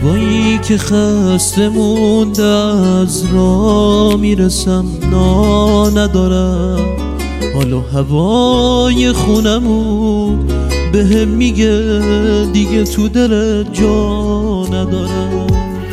شبایی که خسته مونده از راه میرسم ندارم، حالا هوای خونمون بهم میگه دیگه تو دل جا ندارم.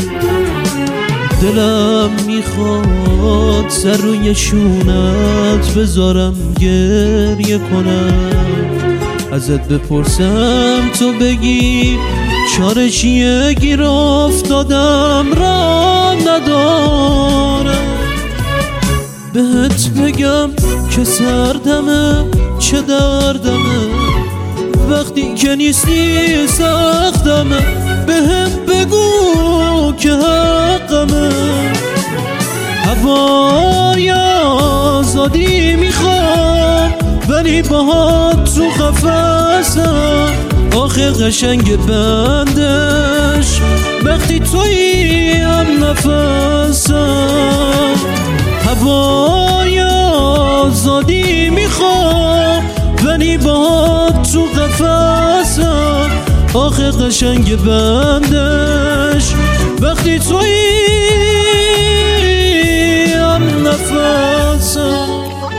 دلم میخواد سر روی شونت بذارم گریه کنم، ازت بپرسم تو بگی چاره چیه، گیر افتادم را ندارم. بهت بگم که سردمه چه دردمه، وقتی که نیستی سختمه، بهم بگو که حقمه. هوای آزادی میخوام ولی باهات تو قفسم، آخه قشنگ بندش وقتی تویی هم نفسم. هوای آزادی میخوام ولی باهات تو قفسم، آخه قشنگ بندش وقتی تویی هم نفسم.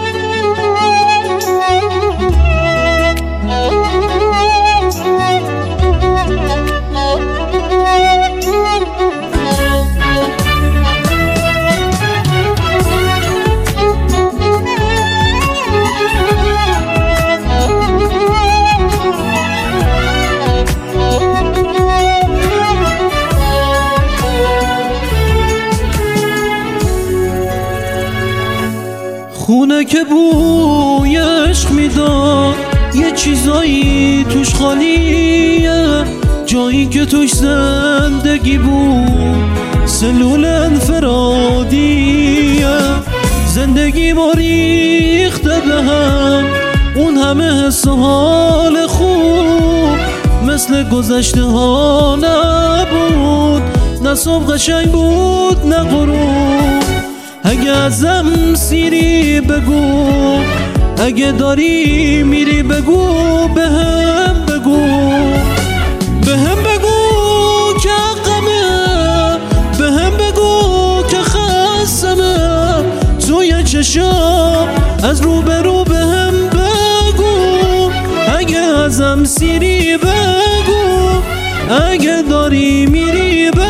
خونه که بوی عشق میداد یه چیزایی توش خالیه، جایی که توش زندگی بود سلول انفرادیه. زندگی ما ریخته به هم اون همه حس و حال خوب، مثل گذشته ها نبود، نه صبح قشنگ بود نه غروب. اگه ازم سیری بگو، اگه داری میری بگو، بهم بگو، بهم بگو که حقمه، بهم بگو که خستمه. توی چشم از رو به رو بهم بگو، اگه ازم سیری بگو، اگه داری میری بگو.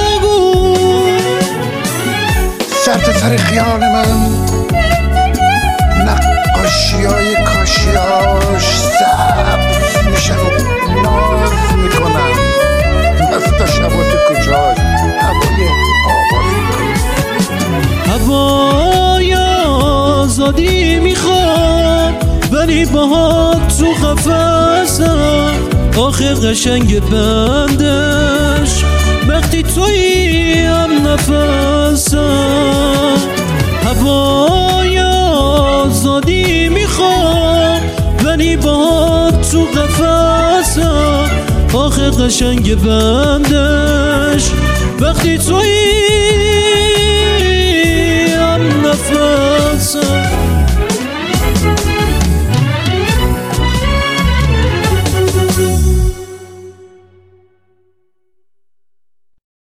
سرت سر خیال من نقاشیای کاشیاش سبز میشن و ناز میکنن، مستا شبا تو کجاش هوای آبادی میکنن. هوای آزادی میخوام ولی باهات تو قفسم، آخه قشنگ بندش وقتی تویی هم نفسم. هوای آزادی میخوام ولی باهات تو قفسم، آخه قشنگ بندش وقتی تویی